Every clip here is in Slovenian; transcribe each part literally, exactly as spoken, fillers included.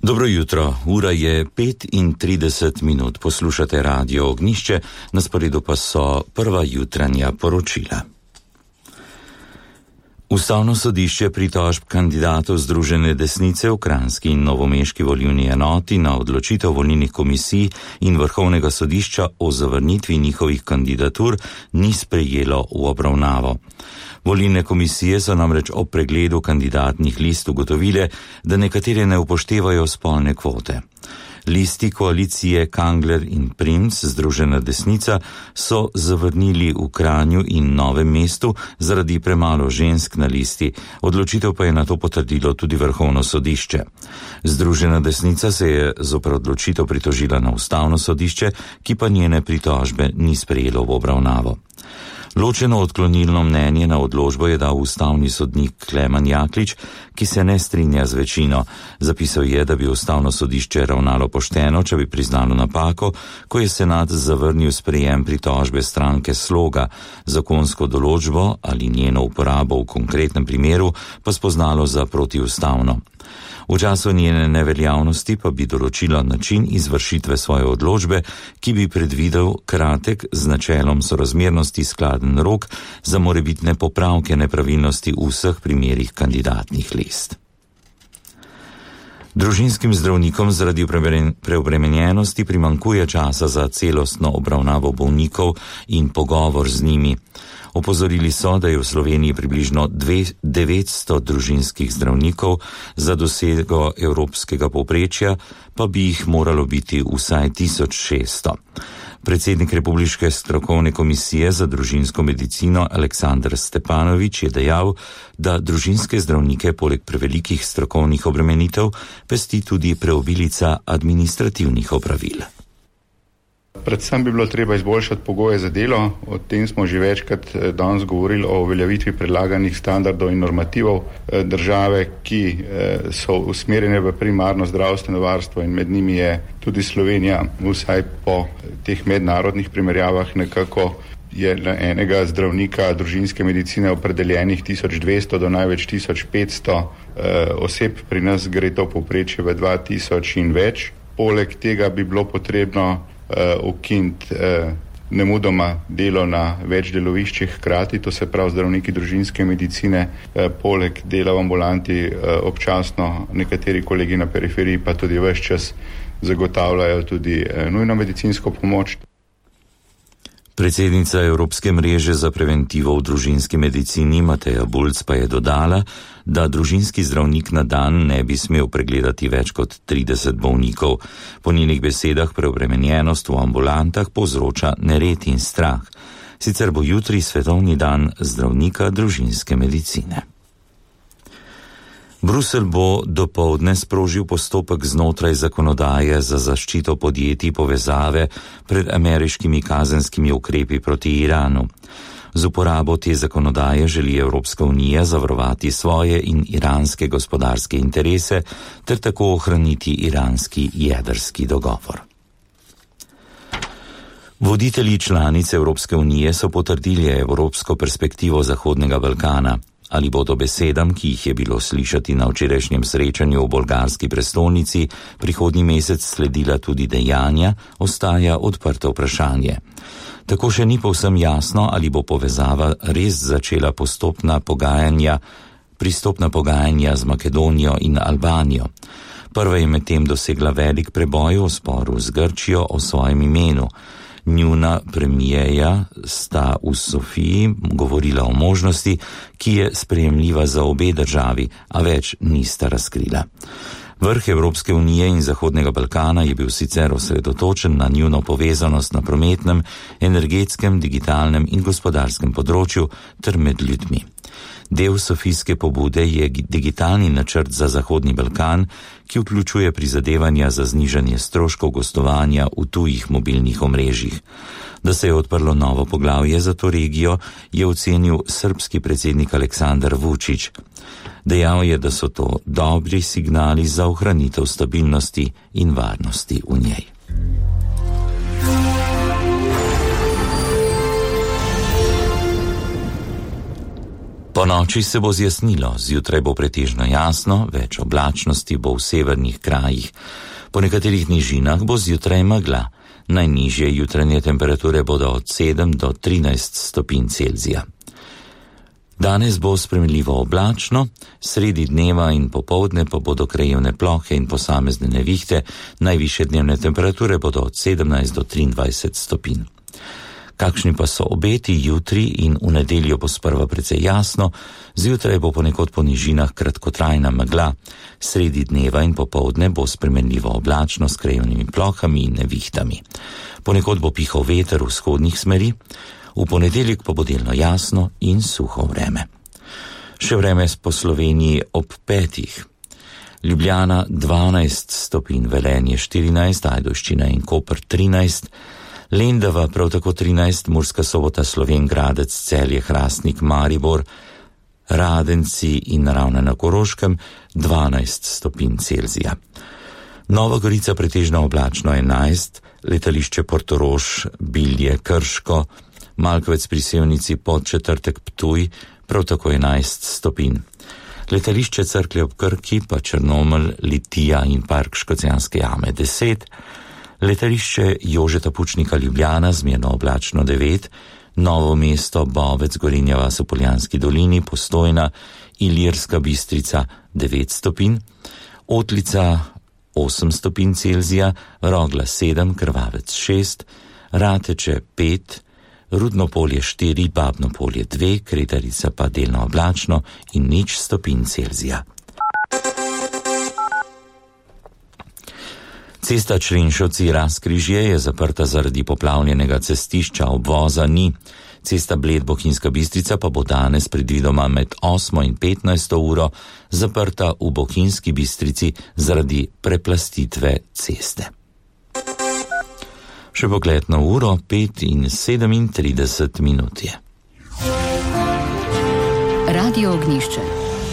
Dobro jutro, ura je petintrideset minut, poslušate Radio Ognjišče, na sporedu pa so prva jutranja poročila. Ustavno sodišče pritožb kandidatov Združene desnice v kranjski in novomeški volilni enoti na odločitev volilnih komisij in Vrhovnega sodišča o zavrnitvi njihovih kandidatur ni sprejelo v obravnavo. Volilne komisije so namreč ob pregledu kandidatnih list ugotovile, da nekatere ne upoštevajo spolne kvote. Listi koalicije Kangler in Primc, Združena desnica, so zavrnili v Kranju in Novem mestu zaradi premalo žensk na listi. Odločitev pa je na to potrdilo tudi Vrhovno sodišče. Združena desnica se je zoper odločitev pritožila na Ustavno sodišče, ki pa njene pritožbe ni sprejelo v obravnavo. Ločeno odklonilno mnenje na odločbo je dal ustavni sodnik Klemen Jaklič, ki se ne strinja z večino. Zapisal je, da bi Ustavno sodišče ravnalo pošteno, če bi priznalo napako, ko je senat zavrnil sprejem pritožbe stranke Sloga, zakonsko določbo ali njeno uporabo v konkretnem primeru pa spoznalo za protiustavno. V času njene neveljavnosti pa bi določila način izvršitve svoje odločbe, ki bi predvidel kratek z načelom sorazmernosti skladen rok za morebitne popravke nepravilnosti v vseh primerih kandidatnih list. Družinskim zdravnikom zaradi preobremenjenosti primanjkuje časa za celostno obravnavo bolnikov in pogovor z njimi. Opozorili so, da je v Sloveniji približno devetsto družinskih zdravnikov, za dosego evropskega povprečja pa bi jih moralo biti vsaj tisoč šeststo. Predsednik Republiške strokovne komisije za družinsko medicino Aleksandar Stepanovič je dejal, da družinske zdravnike poleg prevelikih strokovnih obremenitev pesti tudi preobilica administrativnih opravil. Predvsem bi bilo treba izboljšati pogoje za delo, o tem smo že večkrat danes govorili o uveljavitvi predlaganih standardov in normativov države, ki so usmerjene v primarno zdravstveno varstvo in med njimi je tudi Slovenija, vsaj po teh mednarodnih primerjavah nekako je na enega zdravnika družinske medicine opredeljenih tisoč dvesto do največ tisoč petsto oseb, pri nas gre to povprečje v dva tisoč in več. Poleg tega bi bilo potrebno Uh, ukiniti uh, nemudoma delo na več deloviščih hkrati, to se pravi zdravniki družinske medicine, uh, poleg dela v ambulanti uh, občasno nekateri kolegi na periferiji pa tudi ves čas zagotavljajo tudi uh, nujno medicinsko pomoč. Predsednica Evropske mreže za preventivo v družinski medicini Mateja Bulc pa je dodala, da družinski zdravnik na dan ne bi smel pregledati več kot trideset bolnikov. Po njenih besedah preobremenjenost v ambulantah povzroča nered in strah. Sicer bo jutri svetovni dan zdravnika družinske medicine. Bruselj bo dopoldne sprožil postopek znotraj zakonodaje za zaščito podjetij povezave pred ameriškimi kazenskimi ukrepi proti Iranu. Z uporabo te zakonodaje želi Evropska unija zavarovati svoje in iranske gospodarske interese ter tako ohraniti iranski jedrski dogovor. Voditelji članic Evropske unije so potrdili evropsko perspektivo Zahodnega Balkana. Ali bodo besedam, ki jih je bilo slišati na včerajšnjem srečanju v bolgarski prestolnici, prihodnji mesec sledila tudi dejanja, ostaja odprto vprašanje. Tako še ni povsem jasno, ali bo povezava res začela postopna pogajanja, pristopna pogajanja z Makedonijo in Albanijo. Prva je medtem dosegla velik preboj v sporu z Grčijo o svojem imenu. Njuna premijeja sta v Sofiji govorila o možnosti, ki je sprejemljiva za obe državi, a več nista razkrila. Vrh Evropske unije in Zahodnega Balkana je bil sicer osredotočen na njuno povezanost na prometnem, energetskem, digitalnem in gospodarskem področju ter med ljudmi. Del sofijske pobude je digitalni načrt za Zahodni Balkan, ki vključuje prizadevanja za znižanje stroškov gostovanja v tujih mobilnih omrežjih. Da se je odprlo novo poglavje za to regijo, je ocenil srbski predsednik Aleksandar Vučić. Dejal je, da so to dobri signali za ohranitev stabilnosti in varnosti v njej. Po noči se bo zjasnilo, zjutraj bo pretežno jasno, več oblačnosti bo v severnih krajih. Po nekaterih nižinah bo zjutraj megla. Najnižje jutranje temperature bodo od sedem do trinajst stopinj Celzija. Danes bo spremenljivo oblačno, sredi dneva in popoldne pa bodo krajevne plohe in posamezne nevihte, najvišje dnevne temperature bodo od sedemnajst do triindvajset stopinj. Kakšni pa so obeti jutri in v nedeljo bo sprva precej jasno, zjutraj bo ponekod po nižinah kratkotrajna megla, sredi dneva in popoldne bo spremenljivo oblačno s krajevnimi plohami in nevihtami. Ponekod bo pihal veter v vzhodnih smeri, v ponedeljek pa bo delno jasno in suho vreme. Še vreme po Sloveniji ob petih. Ljubljana dvanajst stopinj, Velenje štirinajst, Ajdovščina in Koper trinajst, Lendava prav tako trinajst, Murska Sobota, Slovenj Gradec, Celje, Hrastnik, Maribor, Radenci in Ravne na Koroškem dvanajst stopinj Celzija. Nova Gorica pretežno oblačno enajst, letališče Portorož, Bilje, Krško, Malkovec pri Sevnici, Podčetrtek, Ptuj, prav tako enajst stopinj. Letališče Cerklje ob Krki pa Črnomelj, Litija in Park Škocjanske jame deset, letališče Jožeta Pučnika Ljubljana zmerno oblačno devet, Novo mesto, Bovec, Gorenja vas v Poljanski dolini, Postojna, Ilirska Bistrica devet stopinj, Otlica osem stopinj Celzija, Rogla sedem, Krvavec šest, Rateče pet, Rudno polje štiri, Babno polje dve, Kretarica pa delno oblačno in nič stopinj Celzija. Cesta Črenšovci-Razkrižje je zaprta zaradi poplavljenega cestišča, obvoza ni. Cesta Bled-Bohinjska Bistrica pa bo danes predvidoma med osmo in petnajsto uro zaprta v Bohinjski Bistrici zaradi preplastitve ceste. Še pogled na uro, pet in sedemintrideset minut je. Radio Ognjišče.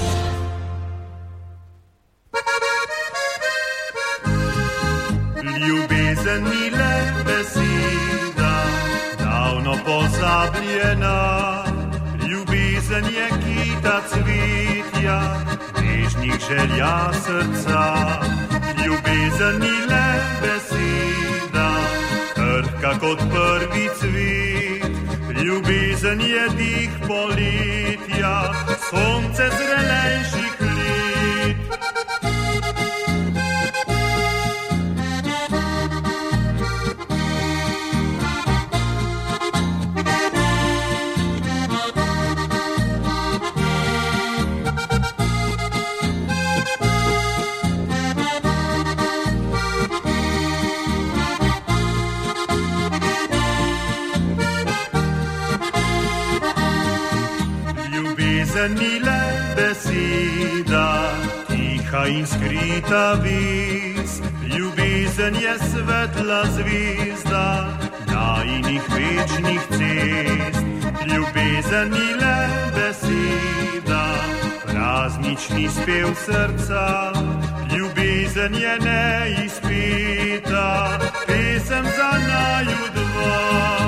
Ljubezen ni le beseda, davno pozabljena. Ljubezen je kita cvetja, nežnih želja srca. Ljubezen ni le beseda, krhka kot prvi cvet. Ljubezen je dih poletja, sonce zrelejših let. Ljubezen ni le beseda, tiha in skrita vis. Ljubezen je svetla zvezda najinih večnih cest. Ljubezen ni le beseda, praznični spev srca. Ljubezen je neizpita, pesem za naju dva.